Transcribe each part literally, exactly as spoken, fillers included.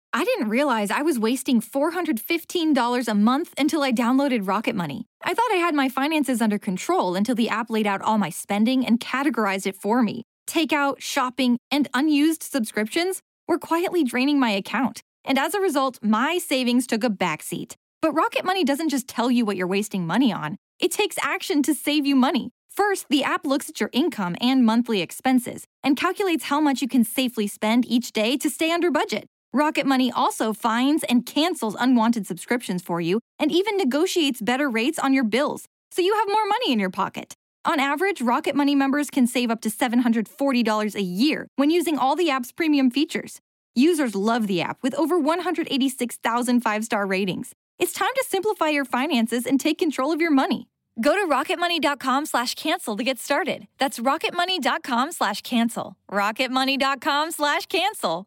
I didn't realize I was wasting four hundred fifteen dollars a month until I downloaded Rocket Money. I thought I had my finances under control until the app laid out all my spending and categorized it for me. Takeout, shopping, and unused subscriptions were quietly draining my account. And as a result, my savings took a backseat. But Rocket Money doesn't just tell you what you're wasting money on. It takes action to save you money. First, the app looks at your income and monthly expenses and calculates how much you can safely spend each day to stay under budget. Rocket Money also finds and cancels unwanted subscriptions for you and even negotiates better rates on your bills, so you have more money in your pocket. On average, Rocket Money members can save up to seven hundred forty dollars a year when using all the app's premium features. Users love the app with over one hundred eighty-six thousand five-star ratings. It's time to simplify your finances and take control of your money. Go to rocketmoney.com slash cancel to get started. That's rocketmoney.com slash cancel. rocketmoney.com slash cancel.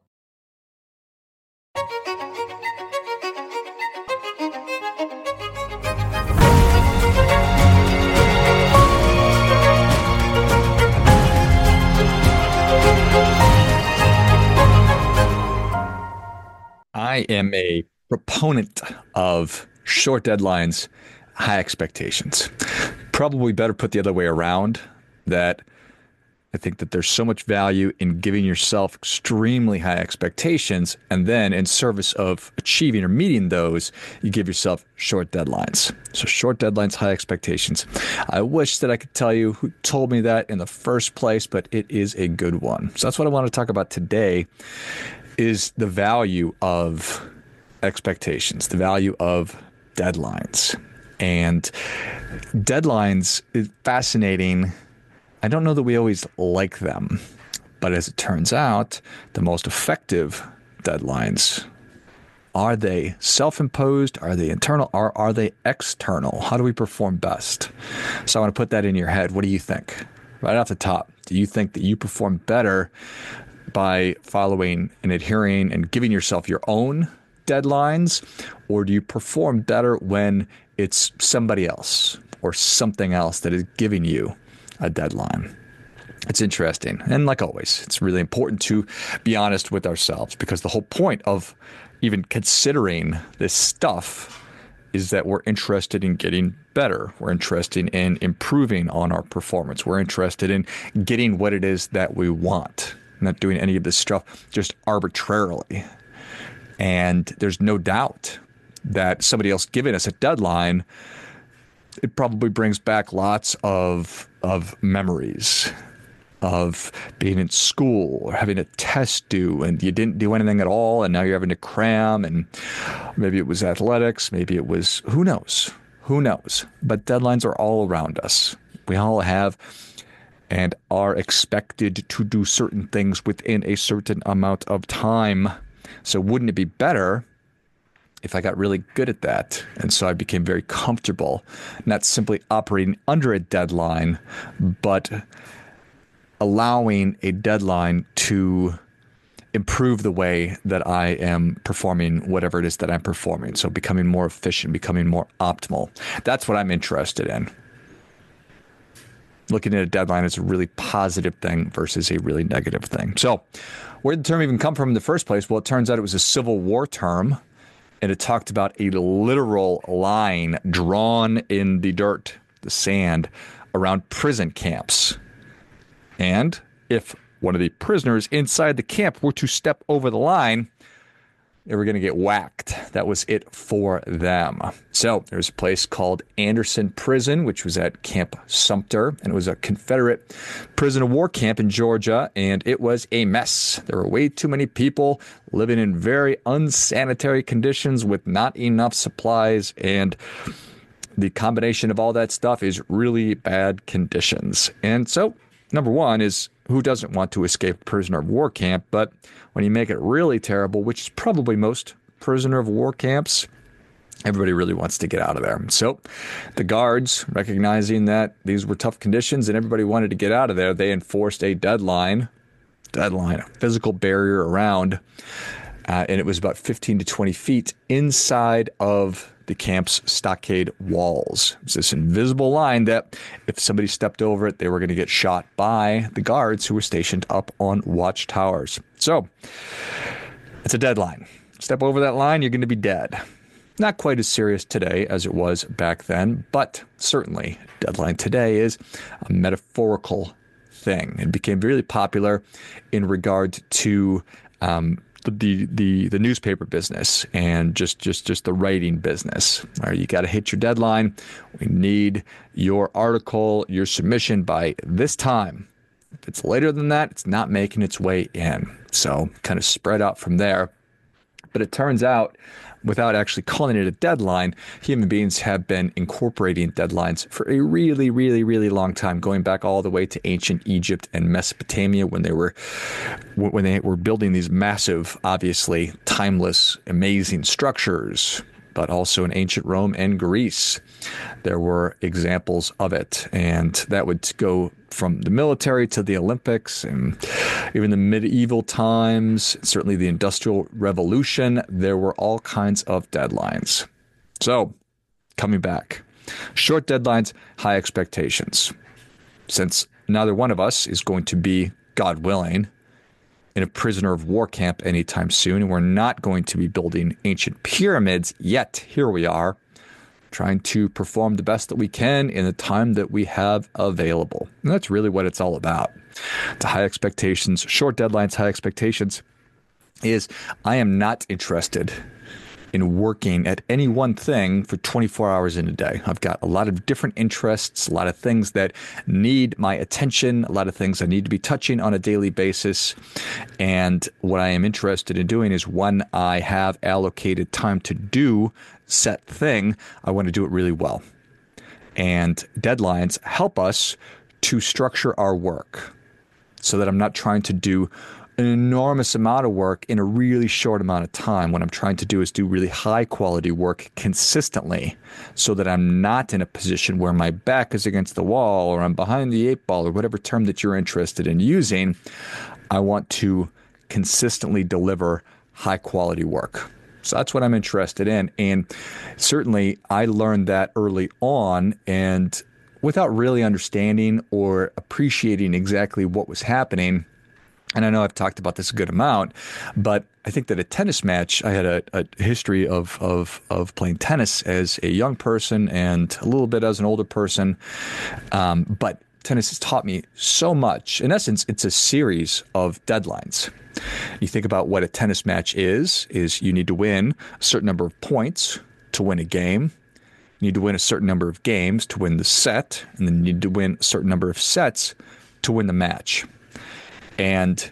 I am a proponent of short deadlines, high expectations. Probably better put the other way around, that I think that there's so much value in giving yourself extremely high expectations, and then in service of achieving or meeting those, you give yourself short deadlines. So short deadlines, high expectations. I wish that I could tell you who told me that in the first place, but it is a good one. So that's what I want to talk about today, is the value of expectations, the value of deadlines. And deadlines is fascinating. I don't know that we always like them, but as it turns out, the most effective deadlines, are they self-imposed? Are they internal? Or are they external? How do we perform best? So I want to put that in your head. What do you think? Right off the top, do you think that you perform better by following and adhering and giving yourself your own deadlines, or do you perform better when it's somebody else or something else that is giving you a deadline? It's interesting. And like always, it's really important to be honest with ourselves, because the whole point of even considering this stuff is that we're interested in getting better. We're interested in improving on our performance. We're interested in getting what it is that we want, not doing any of this stuff just arbitrarily. And there's no doubt that somebody else giving us a deadline, it probably brings back lots of of memories of being in school or having a test due and you didn't do anything at all and now you're having to cram, and maybe it was athletics, maybe it was, who knows, who knows. But deadlines are all around us. We all have and are expected to do certain things within a certain amount of time. So wouldn't it be better if I got really good at that? And so I became very comfortable, not simply operating under a deadline, but allowing a deadline to improve the way that I am performing whatever it is that I'm performing. So becoming more efficient, becoming more optimal. That's what I'm interested in. Looking at a deadline is a really positive thing versus a really negative thing. So where did the term even come from in the first place? Well, it turns out it was a Civil War term, and it talked about a literal line drawn in the dirt, the sand, around prison camps. And if one of the prisoners inside the camp were to step over the line, they were going to get whacked. That was it for them. So there's a place called Anderson Prison, which was at Camp Sumter, and it was a Confederate prisoner of war camp in Georgia, and it was a mess. There were way too many people living in very unsanitary conditions with not enough supplies, and the combination of all that stuff is really bad conditions. And so, number one is, who doesn't want to escape a prisoner of war camp? But when you make it really terrible, which is probably most prisoner of war camps, everybody really wants to get out of there. So the guards, recognizing that these were tough conditions and everybody wanted to get out of there, they enforced a deadline, deadline, a physical barrier around, uh, and it was about fifteen to twenty feet inside of the camp's stockade walls. It's this invisible line that if somebody stepped over it, they were going to get shot by the guards who were stationed up on watchtowers. So it's a deadline. Step over that line, you're going to be dead. Not quite as serious today as it was back then, but certainly deadline today is a metaphorical thing. It became really popular in regard to um, the the the newspaper business and just just just the writing business. All right, you got to hit your deadline. We need your article, your submission by this time. If it's later than that, it's not making its way in. So kind of spread out from there. But it turns out, without actually calling it a deadline, human beings have been incorporating deadlines for a really, really, really long time, going back all the way to ancient Egypt and Mesopotamia when they were when they were building these massive, obviously timeless, amazing structures. But also in ancient Rome and Greece, there were examples of it. And that would go from the military to the Olympics and even the medieval times, certainly the Industrial Revolution. There were all kinds of deadlines. So, coming back, short deadlines, high expectations. Since neither one of us is going to be, God willing, in a prisoner of war camp anytime soon, and we're not going to be building ancient pyramids yet. Here we are, trying to perform the best that we can in the time that we have available. And that's really what it's all about. The high expectations, short deadlines, high expectations is I am not interested in working at any one thing for twenty-four hours in a day. I've got a lot of different interests, a lot of things that need my attention, a lot of things I need to be touching on a daily basis. And what I am interested in doing is when I have allocated time to do set thing, I want to do it really well. And deadlines help us to structure our work so that I'm not trying to do an enormous amount of work in a really short amount of time. What I'm trying to do is do really high quality work consistently so that I'm not in a position where my back is against the wall or I'm behind the eight ball or whatever term that you're interested in using. I want to consistently deliver high quality work. So that's what I'm interested in. And certainly I learned that early on, and without really understanding or appreciating exactly what was happening. And I know I've talked about this a good amount, but I think that a tennis match, I had a, a history of, of of playing tennis as a young person and a little bit as an older person. Um, but tennis has taught me so much. In essence, it's a series of deadlines. You think about what a tennis match is, is you need to win a certain number of points to win a game. You need to win a certain number of games to win the set, and then you need to win a certain number of sets to win the match. And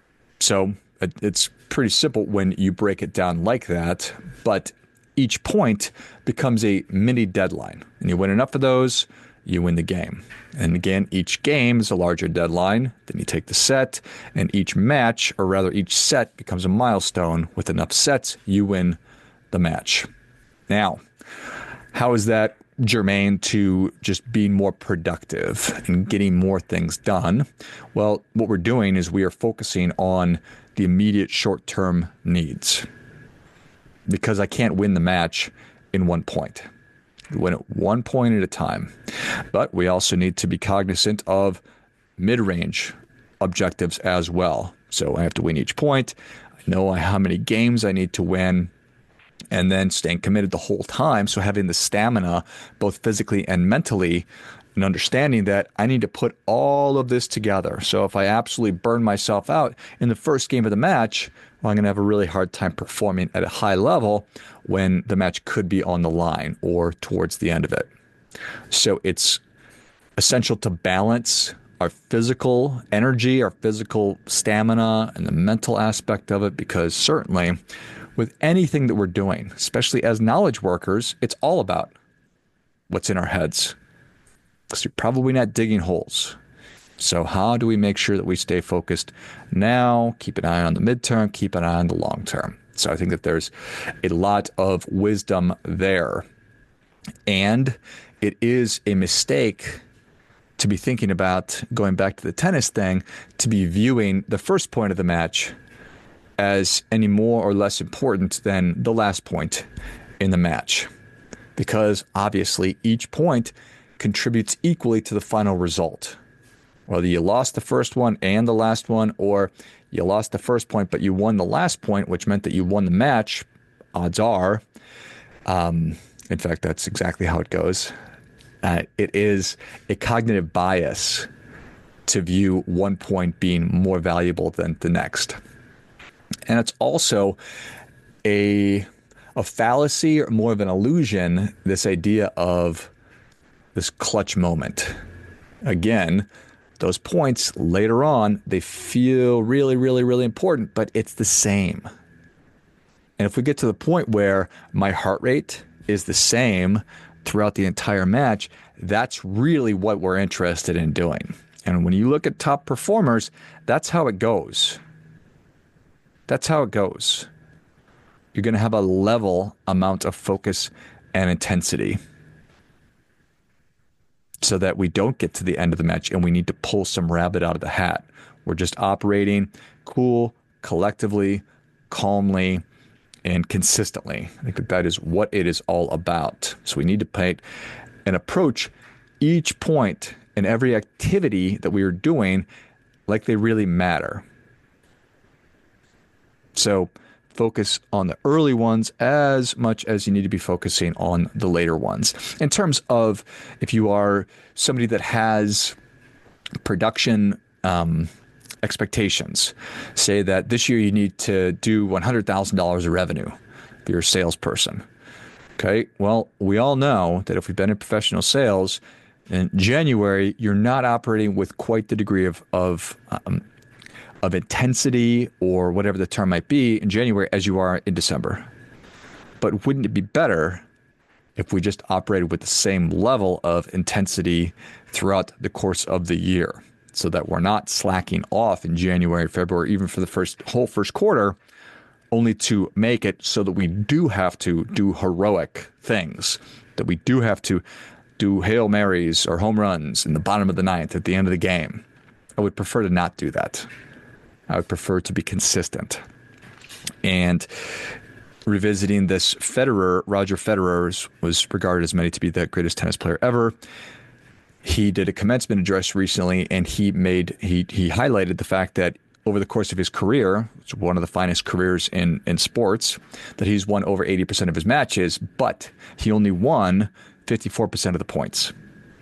so it's pretty simple when you break it down like that, but each point becomes a mini deadline. And you win enough of those, you win the game. And again, each game is a larger deadline. Then you take the set, and each match, or rather each set, becomes a milestone. With enough sets, you win the match. Now, how is that germane to just being more productive and getting more things done? Well, what we're doing is we are focusing on the immediate short-term needs, because I can't win the match in one point. We win it one point at a time. But we also need to be cognizant of mid-range objectives as well. So I have to win each point. I know how many games I need to win, and then staying committed the whole time. So having the stamina, both physically and mentally, and understanding that I need to put all of this together. So if I absolutely burn myself out in the first game of the match, well, I'm going to have a really hard time performing at a high level when the match could be on the line or towards the end of it. So it's essential to balance our physical energy, our physical stamina, and the mental aspect of it, because certainly with anything that we're doing, especially as knowledge workers, it's all about what's in our heads. Because you're probably not digging holes. So how do we make sure that we stay focused now, keep an eye on the midterm, keep an eye on the long term? So I think that there's a lot of wisdom there. And it is a mistake to be thinking about, going back to the tennis thing, to be viewing the first point of the match as any more or less important than the last point in the match. Because obviously each point contributes equally to the final result. Whether you lost the first one and the last one, or you lost the first point, but you won the last point, which meant that you won the match, odds are, um, in fact, that's exactly how it goes. Uh, it is a cognitive bias to view one point being more valuable than the next. And it's also a, a fallacy, or more of an illusion, this idea of this clutch moment. Again, those points later on, they feel really, really, really important, but it's the same. And if we get to the point where my heart rate is the same throughout the entire match, that's really what we're interested in doing. And when you look at top performers, that's how it goes. That's how it goes. You're going to have a level amount of focus and intensity, so that we don't get to the end of the match and we need to pull some rabbit out of the hat. We're just operating cool, collectively, calmly, and consistently. I think that that is what it is all about. So we need to paint and approach each point and every activity that we are doing like they really matter. So focus on the early ones as much as you need to be focusing on the later ones. In terms of if you are somebody that has production um, expectations, say that this year you need to do one hundred thousand dollars of revenue if you're a salesperson. Okay, well, we all know that if we've been in professional sales, in January, you're not operating with quite the degree of, of um, of intensity or whatever the term might be in January as you are in December. But wouldn't it be better if we just operated with the same level of intensity throughout the course of the year, so that we're not slacking off in January, February, even for the first whole first quarter, only to make it so that we do have to do heroic things, that we do have to do Hail Marys or home runs in the bottom of the ninth at the end of the game. I would prefer to not do that. I would prefer to be consistent. And revisiting this, Federer, Roger Federer was regarded as many to be the greatest tennis player ever. He did a commencement address recently, and he made he he highlighted the fact that over the course of his career, it's one of the finest careers in, in sports, that he's won over eighty percent of his matches, but he only won fifty-four percent of the points.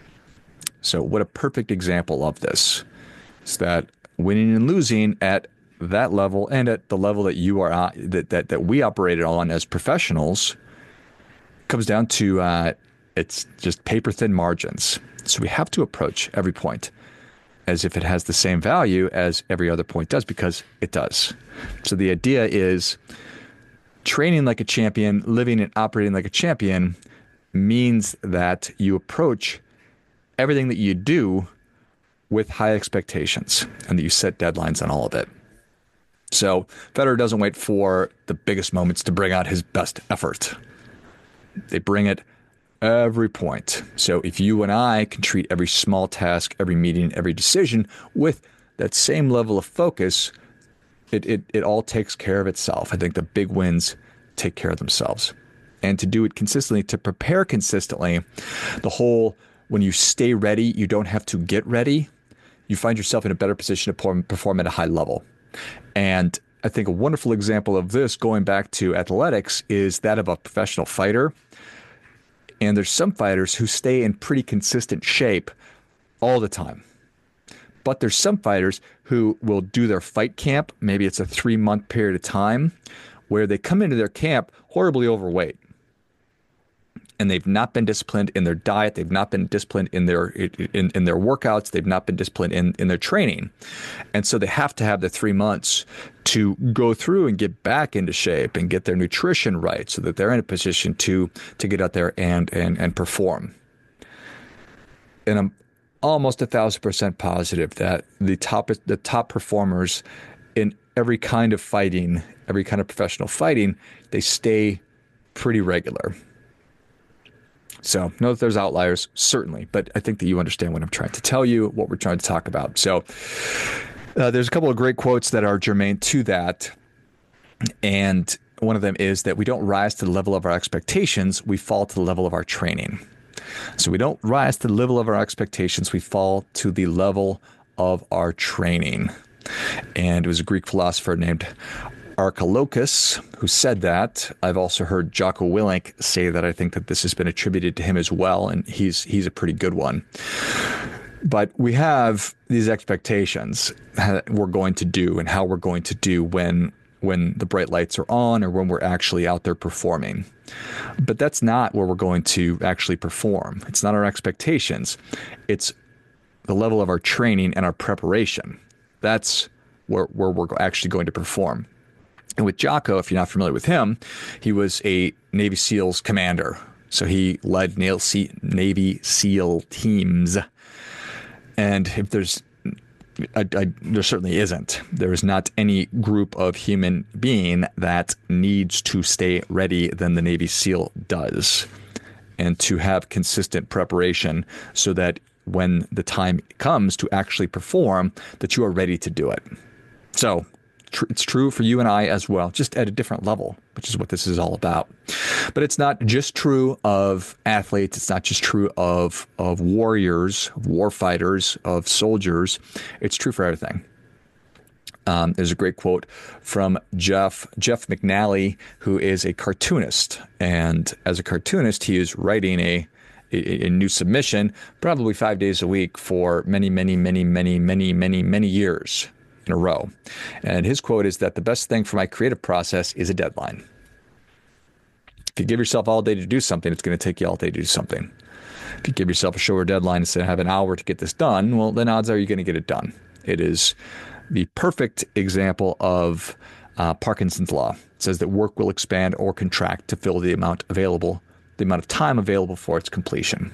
So what a perfect example of this is that winning and losing at that level and at the level that you are uh, that, that that we operated on as professionals comes down to uh, it's just paper thin margins. So we have to approach every point as if it has the same value as every other point does, because it does. So the idea is training like a champion, living and operating like a champion means that you approach everything that you do with high expectations and that you set deadlines on all of it. So Federer doesn't wait for the biggest moments to bring out his best effort. They bring it every point. So if you and I can treat every small task, every meeting, every decision with that same level of focus, it, it, it all takes care of itself. I think the big wins take care of themselves. And to do it consistently, to prepare consistently, the whole, when you stay ready, you don't have to get ready, you find yourself in a better position to perform at a high level. And I think a wonderful example of this, going back to athletics, is that of a professional fighter. And there's some fighters who stay in pretty consistent shape all the time. But there's some fighters who will do their fight camp, maybe it's a three-month period of time, where they come into their camp horribly overweight. And they've not been disciplined in their diet. They've not been disciplined in their in, in their workouts. They've not been disciplined in, in their training. And so they have to have the three months to go through and get back into shape and get their nutrition right so that they're in a position to to get out there and and, and perform. And I'm almost a thousand percent positive that the top the top performers in every kind of fighting, every kind of professional fighting, they stay pretty regular. So, know that there's outliers, certainly, but I think that you understand what I'm trying to tell you, what we're trying to talk about. So, uh, there's a couple of great quotes that are germane to that, and one of them is that we don't rise to the level of our expectations, we fall to the level of our training. So, we don't rise to the level of our expectations, we fall to the level of our training. And it was a Greek philosopher named Archilochus who said that. I've also heard Jocko Willink say that. I think that this has been attributed to him as well, and he's he's a pretty good one. But we have these expectations that we're going to do and how we're going to do when when the bright lights are on or when we're actually out there performing. But that's not where we're going to actually perform. It's not our expectations. It's the level of our training and our preparation. That's where, where we're actually going to perform. And with Jocko, if you're not familiar with him, he was a Navy SEALs commander. So he led Navy SEAL teams. And if there's, I, I, there certainly isn't. There is not any group of human being that needs to stay ready than the Navy SEAL does, and to have consistent preparation so that when the time comes to actually perform, that you are ready to do it. So tr- it's true for you and I as well, just at a different level, which is what this is all about. But it's not just true of athletes. It's not just true of, of warriors, of war fighters, of soldiers. It's true for everything. Um, there's a great quote from Jeff Jeff McNally, who is a cartoonist. And as a cartoonist, he is writing a, a, a new submission, probably five days a week for many, many, many, many, many, many, many years in a row. And his quote is that the best thing for my creative process is a deadline. If you give yourself all day to do something, it's going to take you all day to do something. If you give yourself a shorter deadline and say, I have an hour to get this done, well, then odds are you're going to get it done. It is the perfect example of uh, Parkinson's law. It says that work will expand or contract to fill the amount available, the amount of time available for its completion.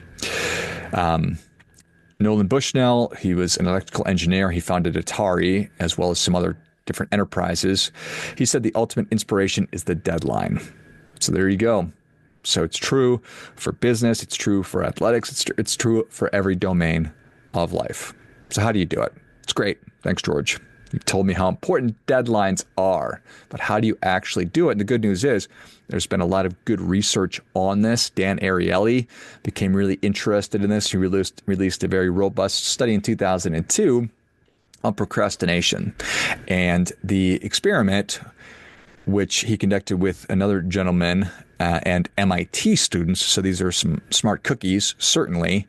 Um, Nolan Bushnell, he was an electrical engineer. He founded Atari as well as some other different enterprises. He said the ultimate inspiration is the deadline. So there you go. So it's true for business. It's true for athletics. It's, tr- it's true for every domain of life. So how do you do it? It's great. Thanks, George. You've told me how important deadlines are, but how do you actually do it? And the good news is there's been a lot of good research on this. Dan Ariely became really interested in this. He released, released a very robust study in two thousand two on procrastination. And the experiment, which he conducted with another gentleman uh, and M I T students, so these are some smart cookies, certainly.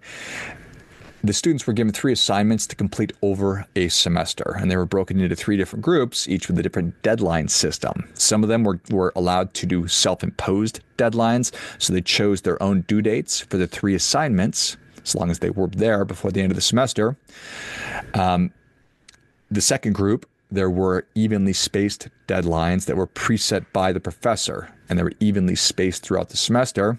The students were given three assignments to complete over a semester, and they were broken into three different groups, each with a different deadline system. Some of them were, were allowed to do self-imposed deadlines, so they chose their own due dates for the three assignments, as long as they were there before the end of the semester. Um, the second group, there were evenly spaced deadlines that were preset by the professor, and they were evenly spaced throughout the semester.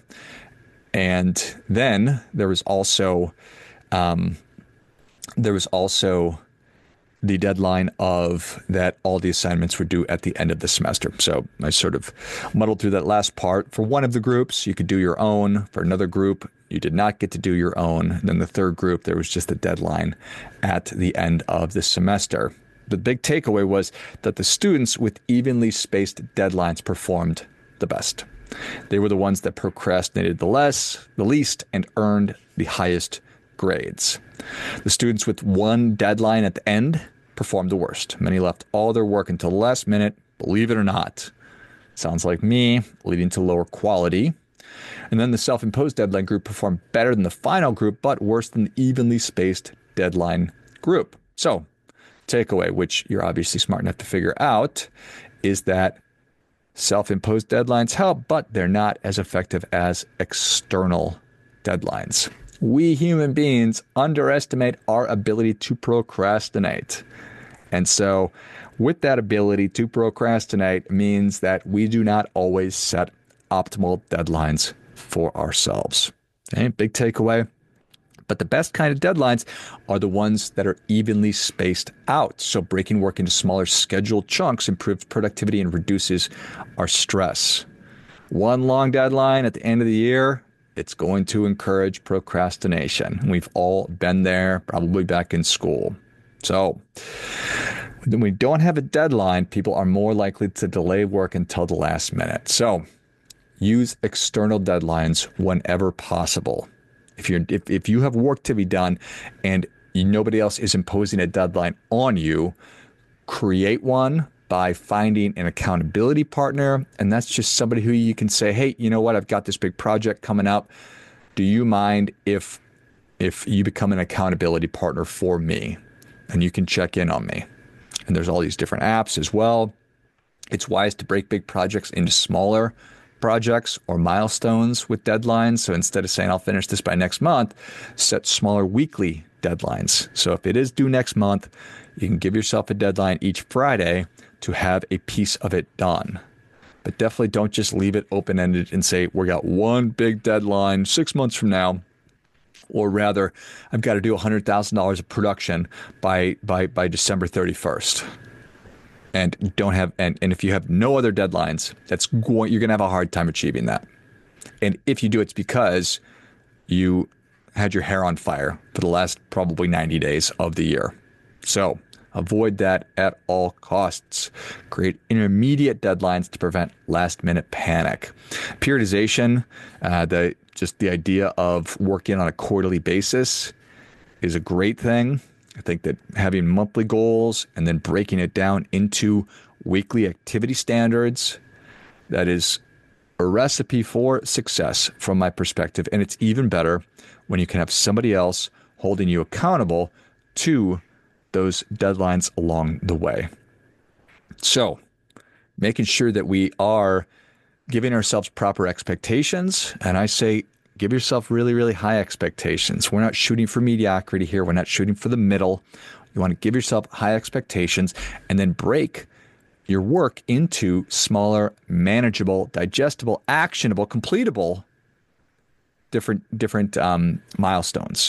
And then there was also um, there was also the deadline of that all the assignments were due at the end of the semester. So I sort of muddled through that last part. For one of the groups, you could do your own. For another group, you did not get to do your own. And then the third group, there was just a deadline at the end of the semester. The big takeaway was that the students with evenly spaced deadlines performed the best. They were the ones that procrastinated the less, the least, and earned the highest grades. The students with one deadline at the end performed the worst. Many left all their work until the last minute, believe it or not. Sounds like me, leading to lower quality. And then the self-imposed deadline group performed better than the final group, but worse than the evenly spaced deadline group. So, takeaway, which you're obviously smart enough to figure out, is that self-imposed deadlines help, but they're not as effective as external deadlines. We human beings underestimate our ability to procrastinate. And so with that ability to procrastinate means that we do not always set optimal deadlines for ourselves. Okay, big takeaway. But the best kind of deadlines are the ones that are evenly spaced out. So breaking work into smaller scheduled chunks improves productivity and reduces our stress. One long deadline at the end of the year, it's going to encourage procrastination. We've all been there, probably back in school. So when we don't have a deadline, people are more likely to delay work until the last minute. So use external deadlines whenever possible. If you're if, if you have work to be done and nobody else is imposing a deadline on you, create one by finding an accountability partner. And that's just somebody who you can say, hey, you know what? I've got this big project coming up. Do you mind if if you become an accountability partner for me? And you can check in on me. And there's all these different apps as well. It's wise to break big projects into smaller projects or milestones with deadlines. So instead of saying, I'll finish this by next month, set smaller weekly deadlines. So if it is due next month, you can give yourself a deadline each Friday to have a piece of it done. But definitely don't just leave it open-ended and say, we got one big deadline six months from now. Or rather, I've got to do one hundred thousand dollars of production by by by December thirty-first. And don't have and, and if you have no other deadlines, that's going, you're going to have a hard time achieving that. And if you do, it's because you had your hair on fire for the last probably ninety days of the year. So avoid that at all costs. Create intermediate deadlines to prevent last-minute panic. Periodization, uh, the just the idea of working on a quarterly basis is a great thing. I think that having monthly goals and then breaking it down into weekly activity standards, that is a recipe for success from my perspective. And it's even better when you can have somebody else holding you accountable to those deadlines along the way. So making sure that we are giving ourselves proper expectations. And I say, give yourself really, really high expectations. We're not shooting for mediocrity here. We're not shooting for the middle. You want to give yourself high expectations and then break your work into smaller, manageable, digestible, actionable, completable, different, different um, milestones.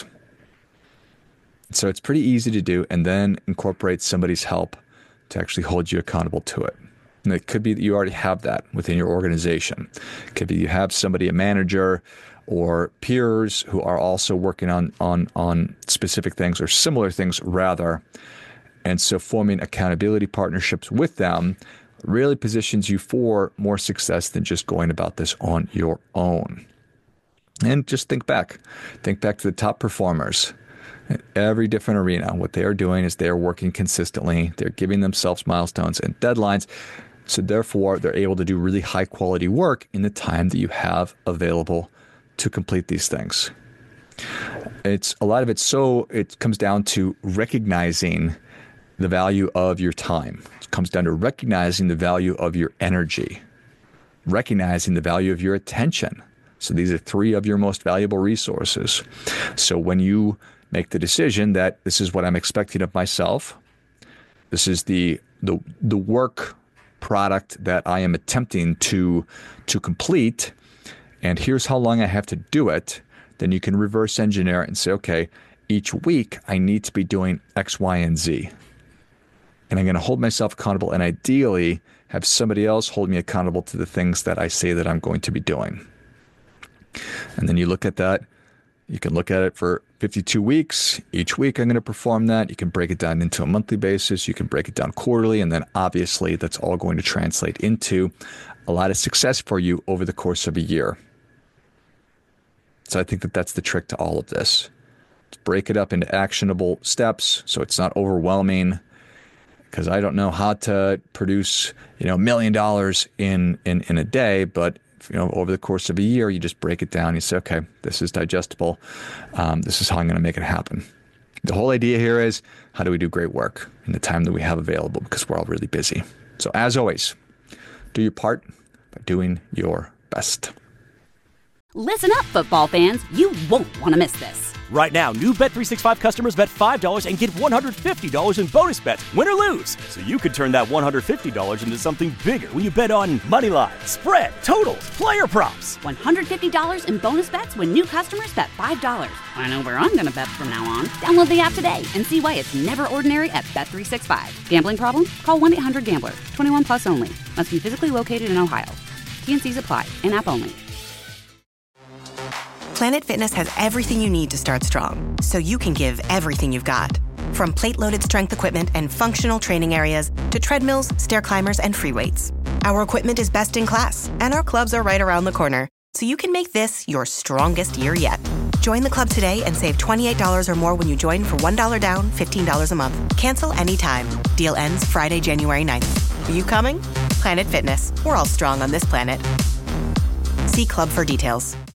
So it's pretty easy to do, and then incorporate somebody's help to actually hold you accountable to it. And it could be that you already have that within your organization. It could be you have somebody, a manager or peers who are also working on, on, on specific things or similar things rather. And so forming accountability partnerships with them really positions you for more success than just going about this on your own. And just think back. Think back to the top performers. In every different arena, what they are doing is they are working consistently. They're giving themselves milestones and deadlines. So therefore, they're able to do really high quality work in the time that you have available to complete these things. It's a lot of it. So it comes down to recognizing the value of your time. It comes down to recognizing the value of your energy, recognizing the value of your attention. So these are three of your most valuable resources. So when you make the decision that this is what I'm expecting of myself, this is the the the work product that I am attempting to to complete, and here's how long I have to do it, then you can reverse engineer it and say, okay, each week I need to be doing X, Y, and Z. And I'm going to hold myself accountable and ideally have somebody else hold me accountable to the things that I say that I'm going to be doing. And then you look at that. You can look at it for fifty-two weeks. Each week I'm going to perform that. You can break it down into a monthly basis. You can break it down quarterly. And then obviously that's all going to translate into a lot of success for you over the course of a year. So I think that that's the trick to all of this. To break it up into actionable steps so it's not overwhelming, because I don't know how to produce, you know, a million dollars in, in, in a day, but you know, over the course of a year, you just break it down. You say, okay, this is digestible. Um, this is how I'm going to make it happen. The whole idea here is, how do we do great work in the time that we have available, because we're all really busy. So as always, do your part by doing your best. Listen up, football fans. You won't want to miss this. Right now, new Bet three sixty-five customers bet five dollars and get one hundred fifty dollars in bonus bets, win or lose. So you could turn that one hundred fifty dollars into something bigger when you bet on money line, spread, totals, player props. one hundred fifty dollars in bonus bets when new customers bet five dollars. I know where I'm going to bet from now on. Download the app today and see why it's never ordinary at Bet three sixty-five. Gambling problem? Call one eight hundred gambler. twenty-one plus only. Must be physically located in Ohio. T and C's apply. In-app only. Planet Fitness has everything you need to start strong, so you can give everything you've got. From plate-loaded strength equipment and functional training areas to treadmills, stair climbers, and free weights. Our equipment is best in class, and our clubs are right around the corner, so you can make this your strongest year yet. Join the club today and save twenty-eight dollars or more when you join for one dollar down, fifteen dollars a month. Cancel anytime. Deal ends Friday, January ninth. Are you coming? Planet Fitness. We're all strong on this planet. See club for details.